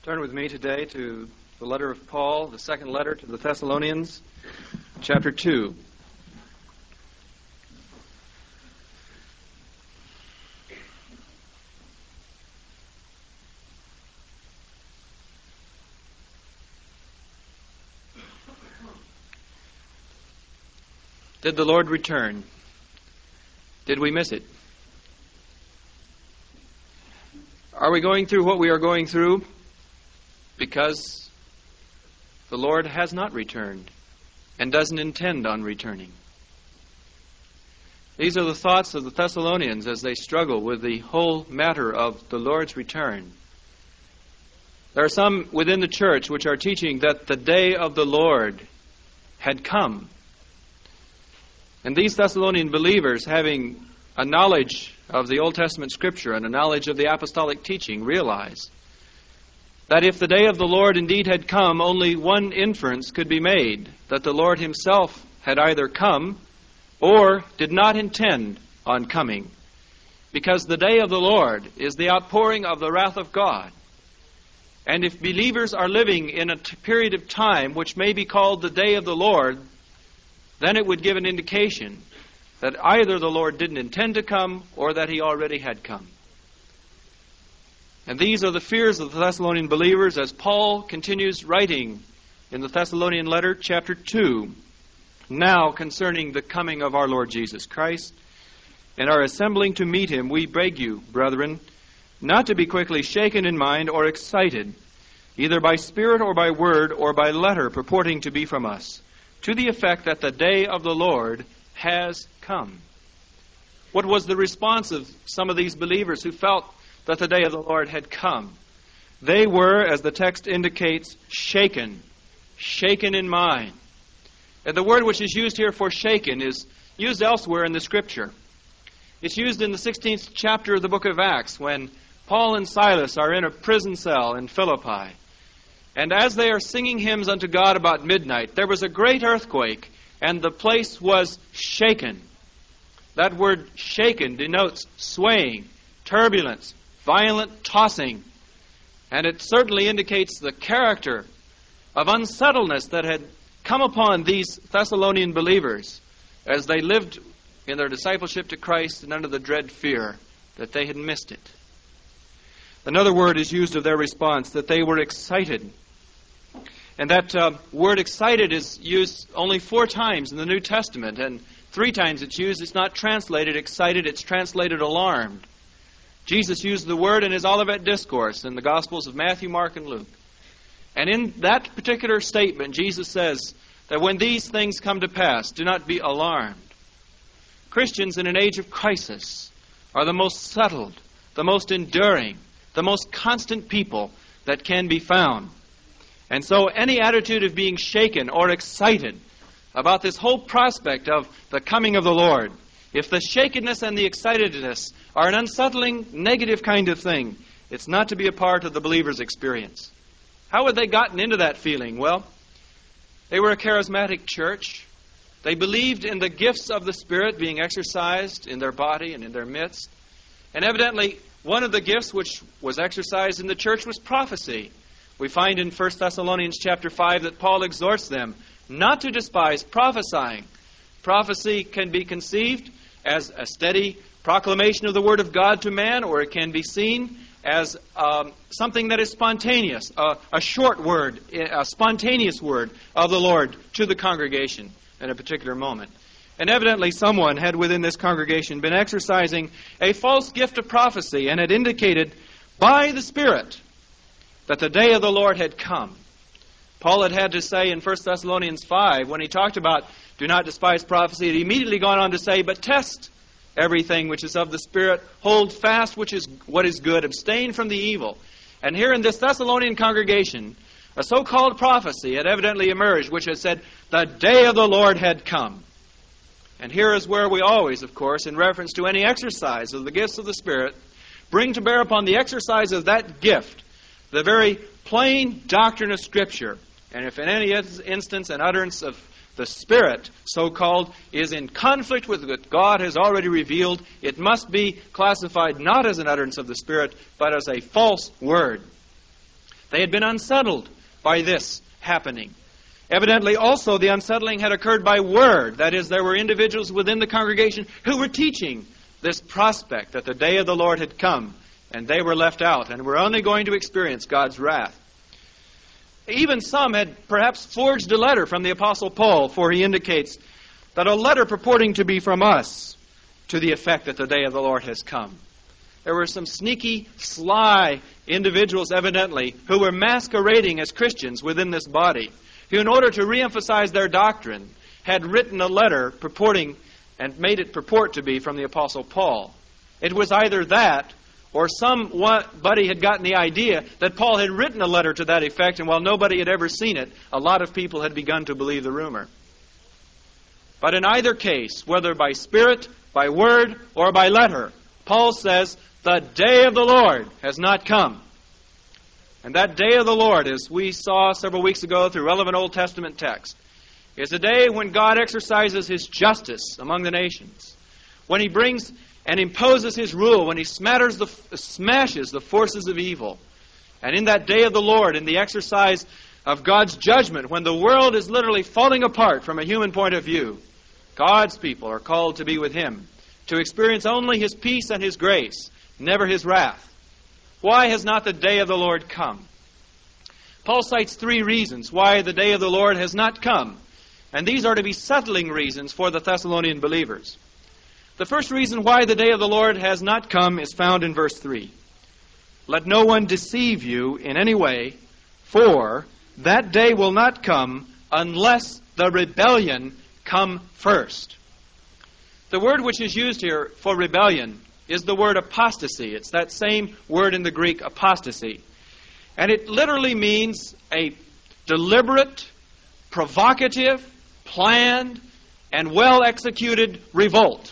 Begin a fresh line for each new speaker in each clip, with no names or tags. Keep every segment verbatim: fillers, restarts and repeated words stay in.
Turn with me today to the letter of Paul, the second letter to the Thessalonians, chapter two. Did the Lord return? Did we miss it? Are we going through what we are going through because the Lord has not returned and doesn't intend on returning? These are the thoughts of the Thessalonians as they struggle with the whole matter of the Lord's return. There are some within the church which are teaching that the day of the Lord had come. And these Thessalonian believers, having a knowledge of the Old Testament Scripture and a knowledge of the apostolic teaching, realize that if the day of the Lord indeed had come, only one inference could be made, that the Lord himself had either come or did not intend on coming, because the day of the Lord is the outpouring of the wrath of God. And if believers are living in a t- period of time which may be called the day of the Lord, then it would give an indication that either the Lord didn't intend to come or that he already had come. And these are the fears of the Thessalonian believers as Paul continues writing in the Thessalonian letter, chapter two, now concerning the coming of our Lord Jesus Christ. And are assembling to meet him, we beg you, brethren, not to be quickly shaken in mind or excited, either by spirit or by word or by letter purporting to be from us, to the effect that the day of the Lord has come. What was the response of some of these believers who felt that the day of the Lord had come? They were, as the text indicates, shaken, shaken in mind. And the word which is used here for shaken is used elsewhere in the Scripture. It's used in the sixteenth chapter of the book of Acts when Paul and Silas are in a prison cell in Philippi. And as they are singing hymns unto God about midnight, there was a great earthquake, and the place was shaken. That word shaken denotes swaying, turbulence, violent tossing. And it certainly indicates the character of unsettledness that had come upon these Thessalonian believers as they lived in their discipleship to Christ and under the dread fear that they had missed it. Another word is used of their response, that they were excited. And that uh, word excited is used only four times in the New Testament, and three times it's used. It's not translated excited, it's translated alarmed. Jesus used the word in his Olivet Discourse in the Gospels of Matthew, Mark, and Luke. And in that particular statement, Jesus says that when these things come to pass, do not be alarmed. Christians in an age of crisis are the most settled, the most enduring, the most constant people that can be found. And so any attitude of being shaken or excited about this whole prospect of the coming of the Lord, if the shakenness and the excitedness are an unsettling, negative kind of thing, it's not to be a part of the believer's experience. How had they gotten into that feeling? Well, they were a charismatic church. They believed in the gifts of the Spirit being exercised in their body and in their midst. And evidently, one of the gifts which was exercised in the church was prophecy. We find in First Thessalonians chapter five that Paul exhorts them not to despise prophesying. Prophecy can be conceived as a steady proclamation of the Word of God to man, or it can be seen as um, something that is spontaneous, uh, a short word, a spontaneous word of the Lord to the congregation in a particular moment. And evidently someone had within this congregation been exercising a false gift of prophecy and had indicated by the Spirit that the day of the Lord had come. Paul had had to say in First Thessalonians five, when he talked about do not despise prophecy, he had immediately gone on to say, but test everything which is of the Spirit, hold fast which is what is good, abstain from the evil. And here in this Thessalonian congregation, a so-called prophecy had evidently emerged, which had said, the day of the Lord had come. And here is where we always, of course, in reference to any exercise of the gifts of the Spirit, bring to bear upon the exercise of that gift the very plain doctrine of Scripture. And if in any instance an utterance of the Spirit, so-called, is in conflict with what God has already revealed, it must be classified not as an utterance of the Spirit, but as a false word. They had been unsettled by this happening. Evidently, also, the unsettling had occurred by word. That is, there were individuals within the congregation who were teaching this prospect that the day of the Lord had come, and they were left out and were only going to experience God's wrath. Even some had perhaps forged a letter from the Apostle Paul, for he indicates that a letter purporting to be from us to the effect that the day of the Lord has come. There were some sneaky, sly individuals, evidently, who were masquerading as Christians within this body, who, in order to reemphasize their doctrine, had written a letter purporting and made it purport to be from the Apostle Paul. It was either that, or somebody had gotten the idea that Paul had written a letter to that effect, and while nobody had ever seen it, a lot of people had begun to believe the rumor. But in either case, whether by spirit, by word, or by letter, Paul says, the day of the Lord has not come. And that day of the Lord, as we saw several weeks ago through relevant Old Testament text, is a day when God exercises His justice among the nations, when He brings and imposes His rule, when He smatters the, smashes the forces of evil. And in that day of the Lord, in the exercise of God's judgment, when the world is literally falling apart from a human point of view, God's people are called to be with Him, to experience only His peace and His grace, never His wrath. Why has not the day of the Lord come? Paul cites three reasons why the day of the Lord has not come, and these are to be settling reasons for the Thessalonian believers. The first reason why the day of the Lord has not come is found in verse three. Let no one deceive you in any way, for that day will not come unless the rebellion come first. The word which is used here for rebellion is the word apostasy. It's that same word in the Greek, apostasy. And it literally means a deliberate, provocative, planned, and well-executed revolt.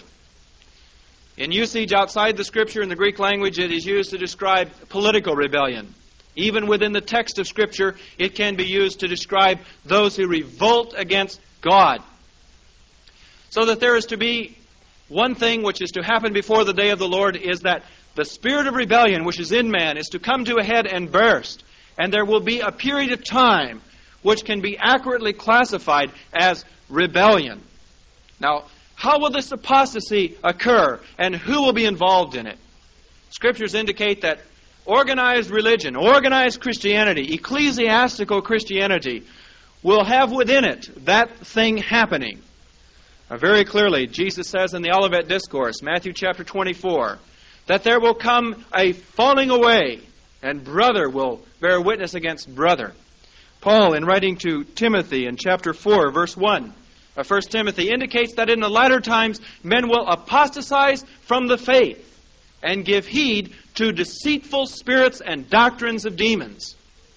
In usage outside the Scripture in the Greek language, it is used to describe political rebellion. Even within the text of Scripture, it can be used to describe those who revolt against God. So that there is to be one thing which is to happen before the day of the Lord is that the spirit of rebellion which is in man is to come to a head and burst. And there will be a period of time which can be accurately classified as rebellion. Now, how will this apostasy occur, and who will be involved in it? Scriptures indicate that organized religion, organized Christianity, ecclesiastical Christianity, will have within it that thing happening. Now, very clearly, Jesus says in the Olivet Discourse, Matthew chapter twenty-four, that there will come a falling away, and brother will bear witness against brother. Paul, in writing to Timothy in chapter four, verse one of First Timothy, indicates that in the latter times men will apostatize from the faith and give heed to deceitful spirits and doctrines of demons.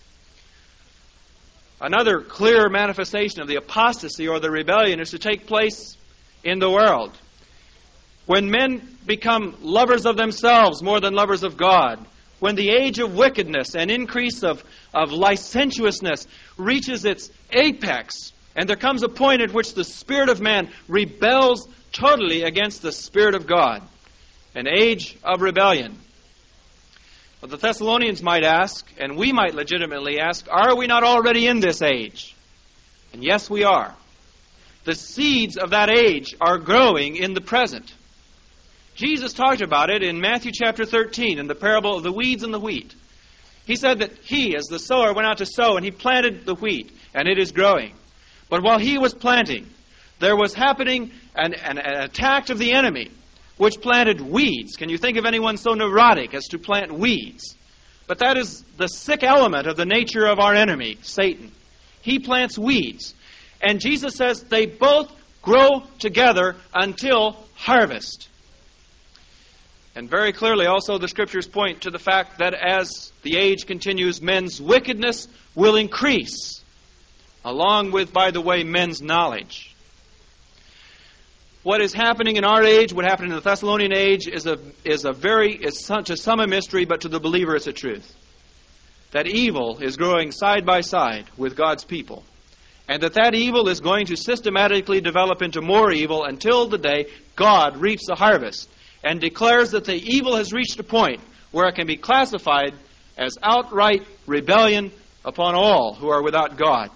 Another clear manifestation of the apostasy or the rebellion is to take place in the world. When men become lovers of themselves more than lovers of God, when the age of wickedness and increase of, of licentiousness reaches its apex, and there comes a point at which the spirit of man rebels totally against the Spirit of God, an age of rebellion. But the Thessalonians might ask, and we might legitimately ask, are we not already in this age? And yes, we are. The seeds of that age are growing in the present. Jesus talked about it in Matthew chapter thirteen, in the parable of the weeds and the wheat. He said that he, as the sower, went out to sow, and he planted the wheat, and it is growing. But while he was planting, there was happening an, an, an attack of the enemy, which planted weeds. Can you think of anyone so neurotic as to plant weeds? But that is the sick element of the nature of our enemy, Satan. He plants weeds. And Jesus says they both grow together until harvest. And very clearly also the Scriptures point to the fact that as the age continues, men's wickedness will increase, along with, by the way, men's knowledge. What is happening in our age, what happened in the Thessalonian age, is a is a very, is some, to some a mystery, but to the believer it's a truth. That evil is growing side by side with God's people. And that that evil is going to systematically develop into more evil until the day God reaps the harvest and declares that the evil has reached a point where it can be classified as outright rebellion upon all who are without God.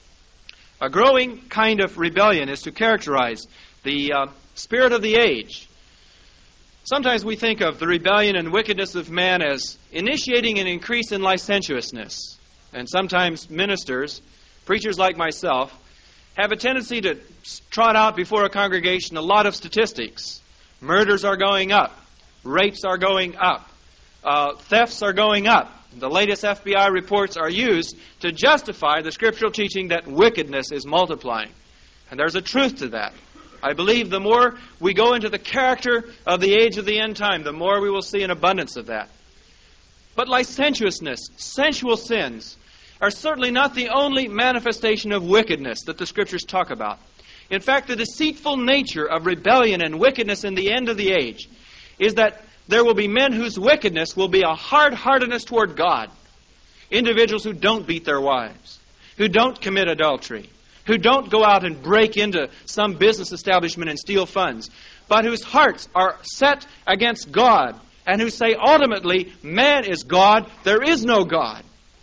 A growing kind of rebellion is to characterize the uh, spirit of the age. Sometimes we think of the rebellion and wickedness of man as initiating an increase in licentiousness. And sometimes ministers, preachers like myself, have a tendency to trot out before a congregation a lot of statistics. Murders are going up. Rapes are going up. Uh, thefts are going up. The latest F B I reports are used to justify the scriptural teaching that wickedness is multiplying. And there's a truth to that. I believe the more we go into the character of the age of the end time, the more we will see an abundance of that. But licentiousness, sensual sins, are certainly not the only manifestation of wickedness that the Scriptures talk about. In fact, the deceitful nature of rebellion and wickedness in the end of the age is that there will be men whose wickedness will be a hard-heartedness toward God. Individuals who don't beat their wives, who don't commit adultery, who don't go out and break into some business establishment and steal funds, but whose hearts are set against God, and who say ultimately, man is God, there is no God.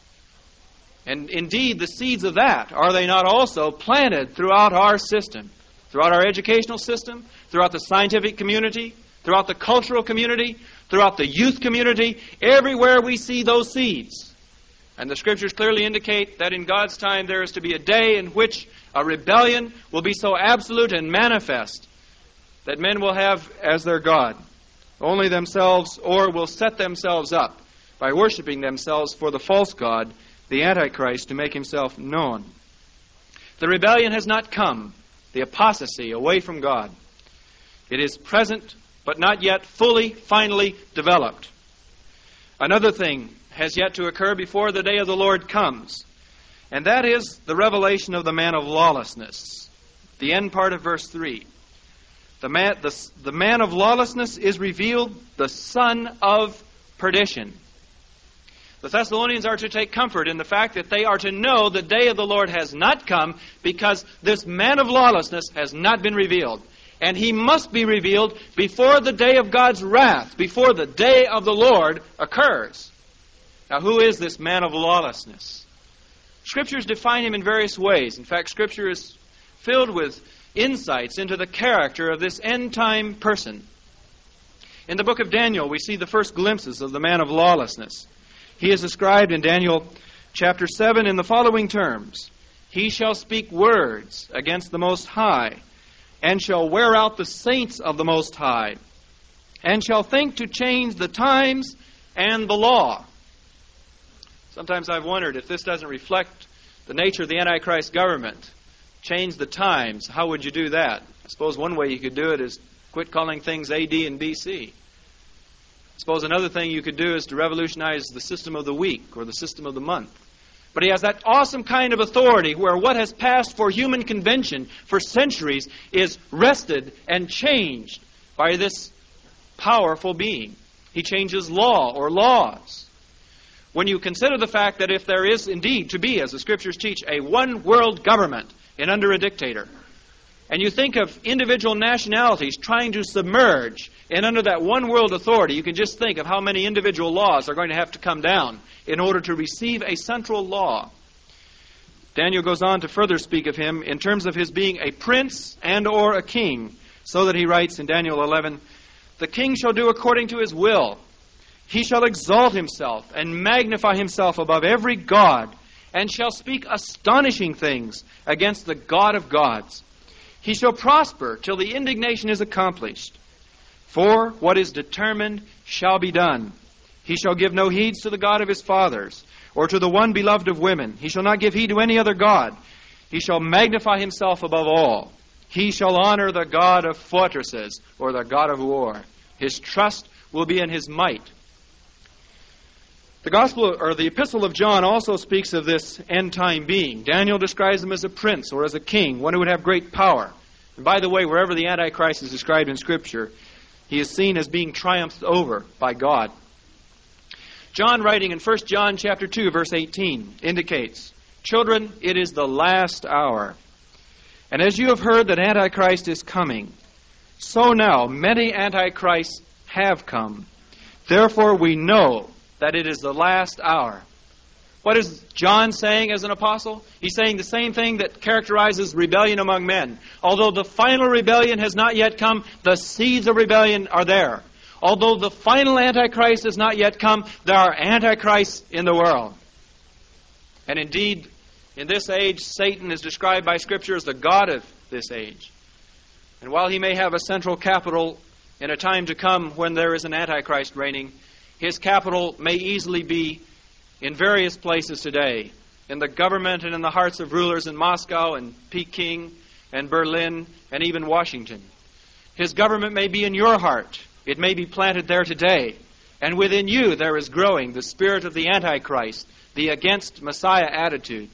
And indeed, the seeds of that, are they not also planted throughout our system, throughout our educational system, throughout the scientific community, throughout the cultural community, throughout the youth community, everywhere we see those seeds. And the Scriptures clearly indicate that in God's time there is to be a day in which a rebellion will be so absolute and manifest that men will have as their God only themselves, or will set themselves up by worshiping themselves for the false god, the Antichrist, to make himself known. The rebellion has not come, the apostasy away from God. It is present, but not yet fully, finally developed. Another thing has yet to occur before the day of the Lord comes, and that is the revelation of the man of lawlessness. The end part of verse three. The man, the, the man of lawlessness is revealed, the son of perdition. The Thessalonians are to take comfort in the fact that they are to know the day of the Lord has not come, because this man of lawlessness has not been revealed. And he must be revealed before the day of God's wrath, before the day of the Lord occurs. Now, who is this man of lawlessness? Scriptures define him in various ways. In fact, Scripture is filled with insights into the character of this end-time person. In the book of Daniel, we see the first glimpses of the man of lawlessness. He is described in Daniel chapter seven in the following terms: He shall speak words against the Most High, and shall wear out the saints of the Most High, and shall think to change the times and the law. Sometimes I've wondered if this doesn't reflect the nature of the Antichrist government. Change the times. How would you do that? I suppose one way you could do it is quit calling things A D and B C. I suppose another thing you could do is to revolutionize the system of the week or the system of the month. But he has that awesome kind of authority where what has passed for human convention for centuries is wrested and changed by this powerful being. He changes law or laws. When you consider the fact that if there is indeed to be, as the Scriptures teach, a one-world government and under a dictator, and you think of individual nationalities trying to submerge and under that one-world authority, you can just think of how many individual laws are going to have to come down in order to receive a central law. Daniel goes on to further speak of him in terms of his being a prince and or a king, so that he writes in Daniel eleven, "The king shall do according to his will. He shall exalt himself and magnify himself above every god, and shall speak astonishing things against the God of gods. He shall prosper till the indignation is accomplished. For what is determined shall be done. He shall give no heed to the God of his fathers, or to the one beloved of women. He shall not give heed to any other god. He shall magnify himself above all. He shall honor the God of fortresses, or the God of war. His trust will be in his might." The Gospel, or the Epistle of John, also speaks of this end-time being. Daniel describes him as a prince or as a king, one who would have great power. And by the way, wherever the Antichrist is described in Scripture, he is seen as being triumphed over by God. John, writing in First John chapter two, verse eighteen, indicates, "Children, it is the last hour. And as you have heard that Antichrist is coming, so now many Antichrists have come. Therefore we know that it is the last hour." What is John saying as an apostle? He's saying the same thing that characterizes rebellion among men. Although the final rebellion has not yet come, the seeds of rebellion are there. Although the final Antichrist has not yet come, there are Antichrists in the world. And indeed, in this age, Satan is described by Scripture as the god of this age. And while he may have a central capital in a time to come when there is an Antichrist reigning, his capital may easily be in various places today, in the government and in the hearts of rulers in Moscow and Peking and Berlin and even Washington. His government may be in your heart. It may be planted there today. And within you there is growing the spirit of the Antichrist, the against Messiah attitude.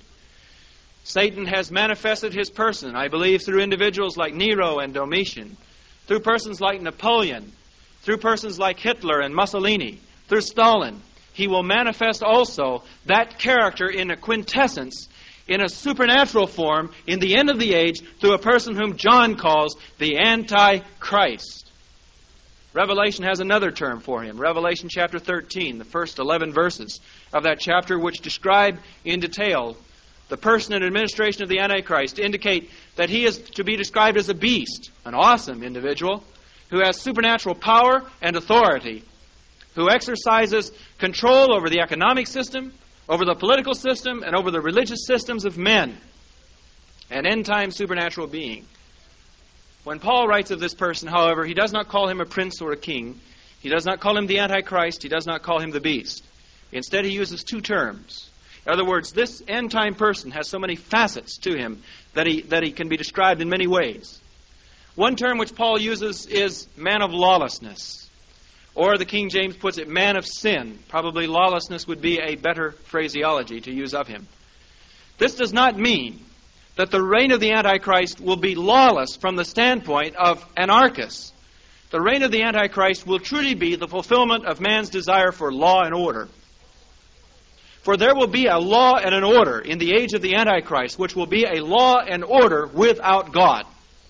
Satan has manifested his person, I believe, through individuals like Nero and Domitian, through persons like Napoleon, through persons like Hitler and Mussolini, through Stalin. He will manifest also that character in a quintessence, in a supernatural form, in the end of the age, through a person whom John calls the Antichrist. Revelation has another term for him. Revelation chapter thirteen, the first eleven verses of that chapter, which describe in detail the person and administration of the Antichrist, indicate that he is to be described as a beast, an awesome individual, who has supernatural power and authority, who exercises control over the economic system, over the political system, and over the religious systems of men. An end-time supernatural being. When Paul writes of this person, however, he does not call him a prince or a king. He does not call him the Antichrist. He does not call him the beast. Instead, he uses two terms. In other words, this end-time person has so many facets to him that he, that he can be described in many ways. One term which Paul uses is man of lawlessness. Or the King James puts it, man of sin. Probably lawlessness would be a better phraseology to use of him. This does not mean that the reign of the Antichrist will be lawless from the standpoint of anarchists. The reign of the Antichrist will truly be the fulfillment of man's desire for law and order. For there will be a law and an order in the age of the Antichrist, which will be a law and order without God.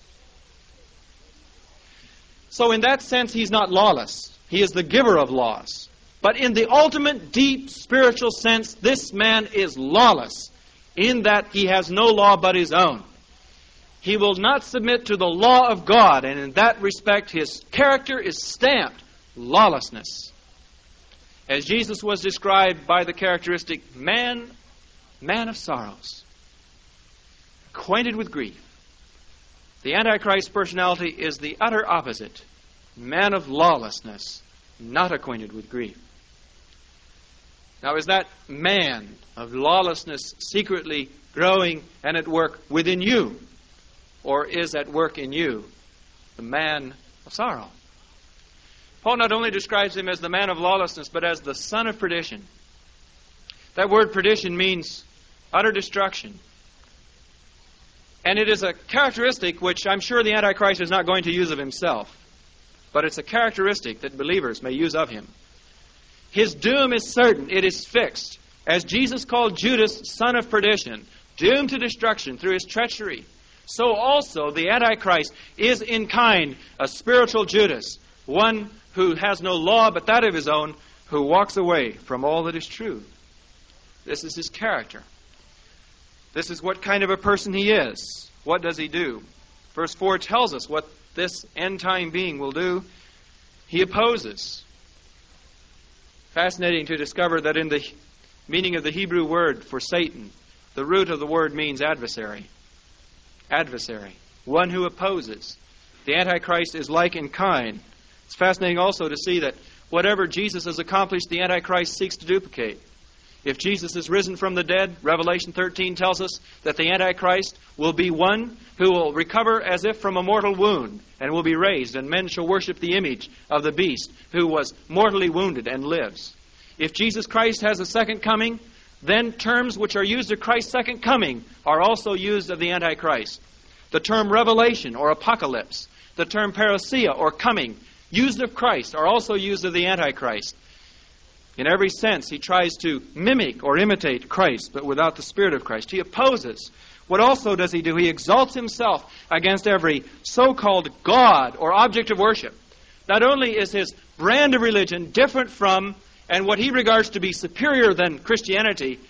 So in that sense, he's not lawless. He is the giver of laws. But in the ultimate, deep, spiritual sense, this man is lawless, in that he has no law but his own. He will not submit to the law of God, and in that respect, his character is stamped lawlessness. As Jesus was described by the characteristic man, man of sorrows, acquainted with grief. The Antichrist personality is the utter opposite. Man of lawlessness, not acquainted with grief. Now, is that man of lawlessness secretly growing and at work within you? Or is at work in you the man of sorrow? Paul not only describes him as the man of lawlessness, but as the son of perdition. That word perdition means utter destruction. And it is a characteristic which I'm sure the Antichrist is not going to use of himself. But it's a characteristic that believers may use of him. His doom is certain. It is fixed. As Jesus called Judas son of perdition, doomed to destruction through his treachery, so also the Antichrist is in kind a spiritual Judas, one who has no law but that of his own, who walks away from all that is true. This is his character. This is what kind of a person he is. What does he do? Verse four tells us what this end-time being will do. He opposes. Fascinating to discover that in the meaning of the Hebrew word for Satan, the root of the word means adversary. Adversary. One who opposes. The Antichrist is like in kind. It's fascinating also to see that whatever Jesus has accomplished, the Antichrist seeks to duplicate. If Jesus is risen from the dead, Revelation thirteen tells us that the Antichrist will be one who will recover as if from a mortal wound and will be raised, and men shall worship the image of the beast who was mortally wounded and lives. If Jesus Christ has a second coming, then terms which are used of Christ's second coming are also used of the Antichrist. The term revelation or apocalypse, the term parousia or coming, used of Christ, are also used of the Antichrist. In every sense, he tries to mimic or imitate Christ, but without the Spirit of Christ. He opposes. What also does he do? He exalts himself against every so-called God or object of worship. Not only is his brand of religion different from and what he regards to be superior than Christianity,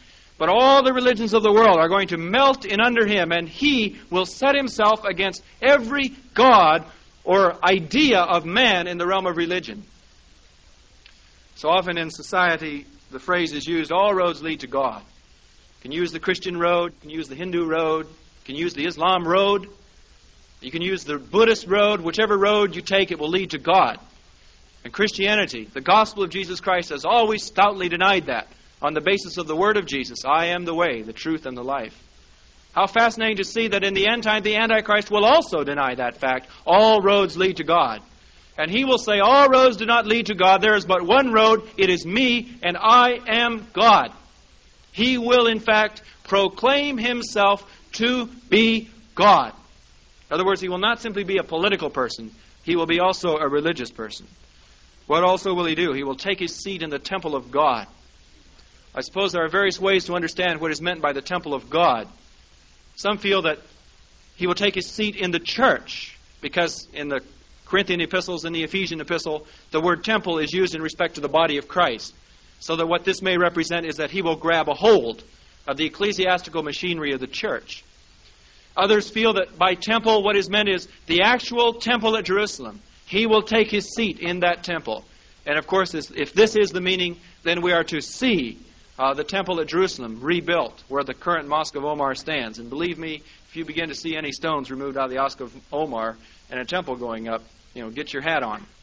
But all the religions of the world are going to melt in under him, and he will set himself against every god or idea of man in the realm of religion. So often in society, the phrase is used, all roads lead to God. You can use the Christian road, you can use the Hindu road, you can use the Islam road, you can use the Buddhist road. Whichever road you take, it will lead to God. And Christianity, the gospel of Jesus Christ, has always stoutly denied that on the basis of the word of Jesus. I am the way, the truth, and the life. How fascinating to see that in the end time, the Antichrist will also deny that fact. All roads lead to God. And he will say, all roads do not lead to God. There is but one road. It is me, and I am God. He will, in fact, proclaim himself to be God. In other words, he will not simply be a political person. He will be also a religious person. What also will he do? He will take his seat in the temple of God. I suppose there are various ways to understand what is meant by the temple of God. Some feel that he will take his seat in the church, because in the Corinthian epistles and the Ephesian epistle, the word temple is used in respect to the body of Christ. So that what this may represent is that he will grab a hold of the ecclesiastical machinery of the church. Others feel that by temple, what is meant is the actual temple at Jerusalem. He will take his seat in that temple. And of course, if this is the meaning, then we are to see uh, the temple at Jerusalem rebuilt, where the current Mosque of Omar stands. And believe me, if you begin to see any stones removed out of the Mosque of Omar and a temple going up, you know, get your hat on.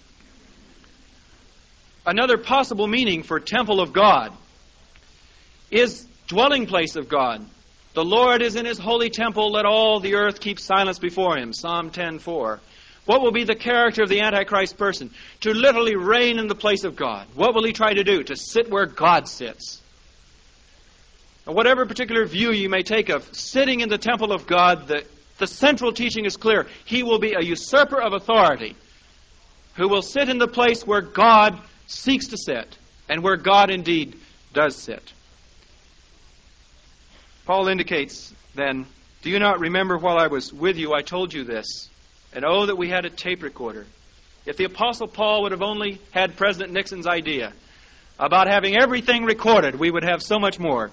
Another possible meaning for temple of God is dwelling place of God. The Lord is in his holy temple, let all the earth keep silence before him. Psalm ten four. What will be the character of the Antichrist person? To literally reign in the place of God. What will he try to do? To sit where God sits. And whatever particular view you may take of sitting in the temple of God, the, the central teaching is clear. He will be a usurper of authority who will sit in the place where God seeks to sit and where God indeed does sit. Paul indicates then, do you not remember while I was with you I told you this? And oh, that we had a tape recorder. If the Apostle Paul would have only had President Nixon's idea about having everything recorded, we would have so much more.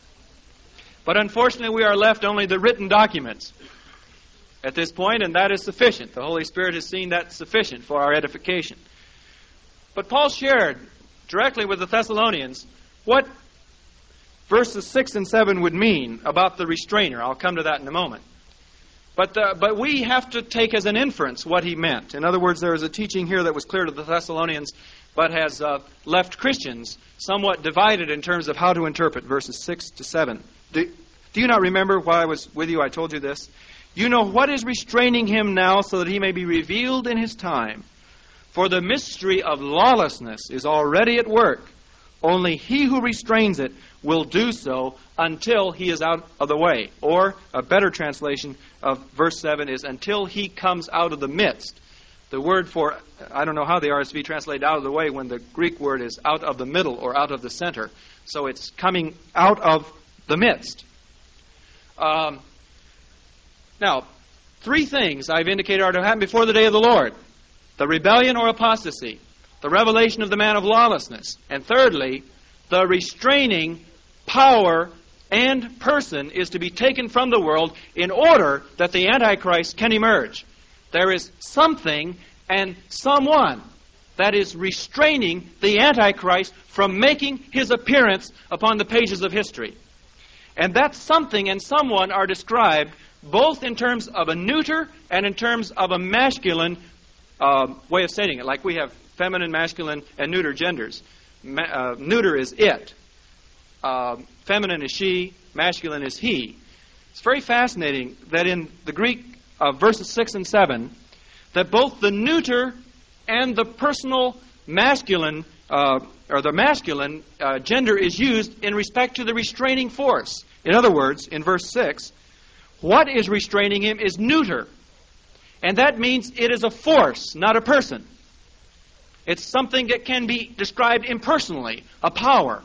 But unfortunately, we are left only the written documents at this point, and that is sufficient. The Holy Spirit has seen that sufficient for our edification. But Paul shared directly with the Thessalonians what verses six and seven would mean about the restrainer. I'll come to that in a moment. But uh, but we have to take as an inference what he meant. In other words, there is a teaching here that was clear to the Thessalonians, but has uh, left Christians somewhat divided in terms of how to interpret verses six to seven. Do, do you not remember while I was with you I told you this? You know what is restraining him now, so that he may be revealed in his time. For the mystery of lawlessness is already at work. Only he who restrains it will do so until he is out of the way. Or, a better translation of verse seven is, until he comes out of the midst. The word for, I don't know how the R S V translated out of the way when the Greek word is out of the middle or out of the center. So it's coming out of the midst. Um, now, three things I've indicated are to happen before the day of the Lord. The rebellion or apostasy, the revelation of the man of lawlessness, and thirdly, the restraining power and person is to be taken from the world in order that the Antichrist can emerge. There is something and someone that is restraining the Antichrist from making his appearance upon the pages of history. And that something and someone are described both in terms of a neuter and in terms of a masculine uh, way of stating it. Like we have feminine, masculine, and neuter genders. Ma- uh, neuter is it. Uh, feminine is she. Masculine is he. It's very fascinating that in the Greek uh, verses six and seven, that both the neuter and the personal masculine, uh, or the masculine uh, gender is used in respect to the restraining force. In other words, in verse six, what is restraining him is neuter. And that means it is a force, not a person. It's something that can be described impersonally, a power.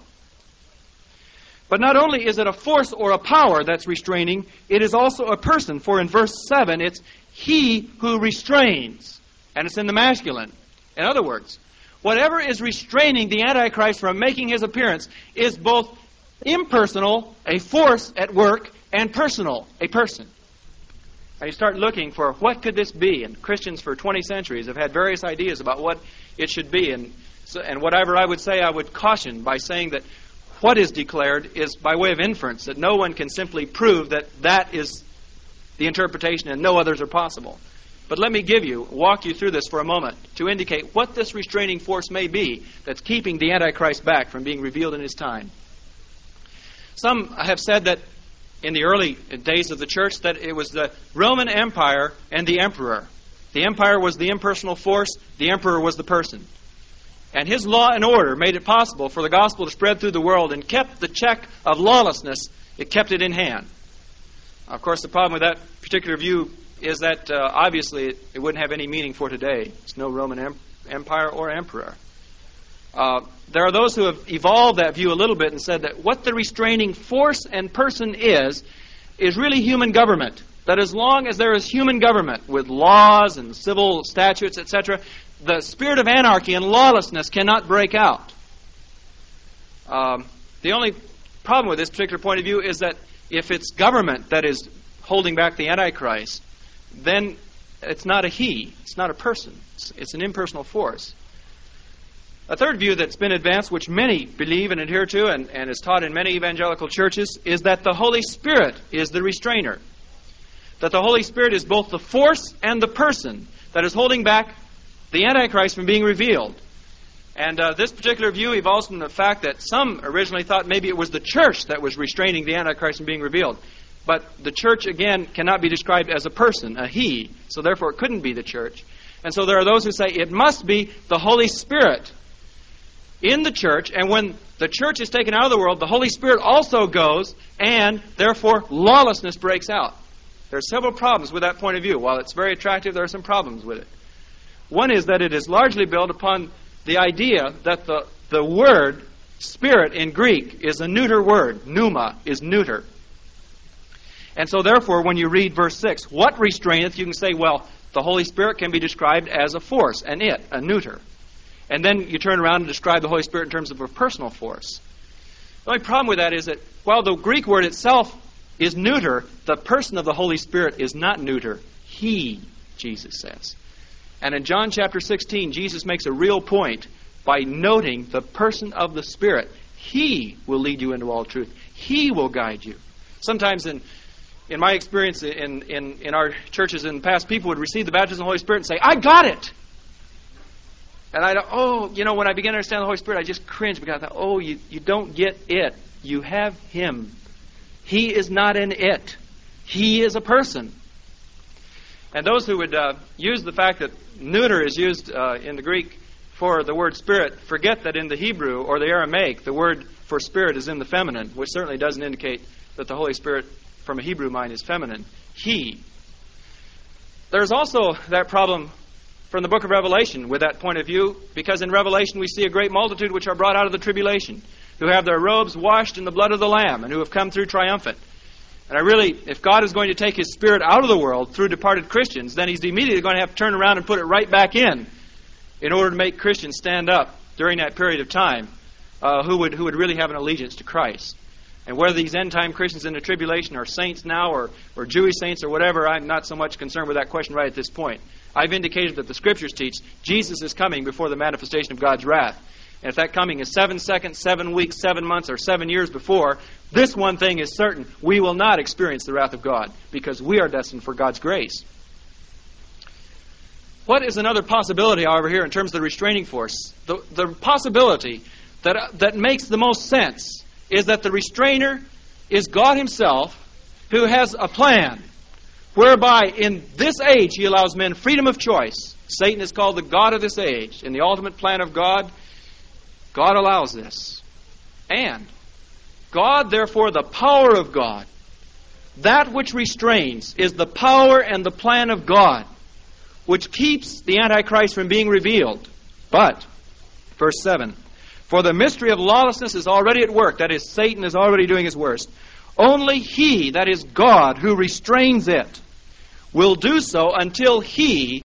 But not only is it a force or a power that's restraining, it is also a person. For in verse seven, it's he who restrains. And it's in the masculine. In other words, whatever is restraining the Antichrist from making his appearance is both Impersonal, a force at work, and personal, a person. Now you start looking for what could this be, and Christians for twenty centuries have had various ideas about what it should be, and so, and whatever I would say, I would caution by saying that what is declared is by way of inference, that no one can simply prove that that is the interpretation and no others are possible. But let me give you, walk you through this for a moment to indicate what this restraining force may be that's keeping the Antichrist back from being revealed in his time. Some have said that in the early days of the church that it was the Roman Empire and the emperor. The empire was the impersonal force, the emperor was the person. And his law and order made it possible for the gospel to spread through the world and kept the check of lawlessness, it kept it in hand. Of course, the problem with that particular view is that uh, obviously it, it wouldn't have any meaning for today. There's no Roman em- Empire or emperor. Uh, there are those who have evolved that view a little bit and said that what the restraining force and person is, is really human government. That as long as there is human government with laws and civil statutes, et cetera, the spirit of anarchy and lawlessness cannot break out. Um, the only problem with this particular point of view is that if it's government that is holding back the Antichrist, then it's not a he, it's not a person, it's, it's an impersonal force. A third view that's been advanced, which many believe and adhere to, and, and is taught in many evangelical churches, is that the Holy Spirit is the restrainer. That the Holy Spirit is both the force and the person that is holding back the Antichrist from being revealed. And uh, this particular view evolves from the fact that some originally thought maybe it was the church that was restraining the Antichrist from being revealed. But the church, again, cannot be described as a person, a he, so therefore it couldn't be the church. And so there are those who say it must be the Holy Spirit in the church, and when the church is taken out of the world, the Holy Spirit also goes, and therefore lawlessness breaks out. There are several problems with that point of view. While it's very attractive, there are some problems with it. One is that it is largely built upon the idea that the, the word spirit in Greek is a neuter word. Pneuma is neuter. And so therefore, when you read verse six, what restraineth, you can say, well, the Holy Spirit can be described as a force, an it, a neuter. And then you turn around and describe the Holy Spirit in terms of a personal force. The only problem with that is that while the Greek word itself is neuter, the person of the Holy Spirit is not neuter. He, Jesus says. And in John chapter sixteen, Jesus makes a real point by noting the person of the Spirit. He will lead you into all truth. He will guide you. Sometimes in in my experience in, in, in our churches in the past, people would receive the baptism of the Holy Spirit and say, I got it! And I don't, oh, you know, when I began to understand the Holy Spirit, I just cringed because I thought, oh, you, you don't get it. You have Him. He is not an it. He is a person. And those who would uh, use the fact that neuter is used uh, in the Greek for the word spirit forget that in the Hebrew or the Aramaic, the word for spirit is in the feminine, which certainly doesn't indicate that the Holy Spirit from a Hebrew mind is feminine. He. There's also that problem from the book of Revelation with that point of view, because in Revelation we see a great multitude which are brought out of the tribulation, who have their robes washed in the blood of the Lamb, and who have come through triumphant. And I really, if God is going to take His Spirit out of the world through departed Christians, then He's immediately going to have to turn around and put it right back in, in order to make Christians stand up during that period of time, uh, who would who would really have an allegiance to Christ. And whether these end-time Christians in the tribulation are saints now or, or Jewish saints or whatever, I'm not so much concerned with that question right at this point. I've indicated that the Scriptures teach Jesus is coming before the manifestation of God's wrath. And if that coming is seven seconds, seven weeks, seven months, or seven years before, this one thing is certain. We will not experience the wrath of God because we are destined for God's grace. What is another possibility, however, here in terms of the restraining force? The, the possibility that, uh, that makes the most sense is that the restrainer is God Himself, who has a plan whereby in this age He allows men freedom of choice. Satan is called the god of this age. In the ultimate plan of God, God allows this. And God, therefore, the power of God, that which restrains is the power and the plan of God, which keeps the Antichrist from being revealed. But, verse seven, for the mystery of lawlessness is already at work. That is, Satan is already doing his worst. Only He, that is God, who restrains it, will do so until He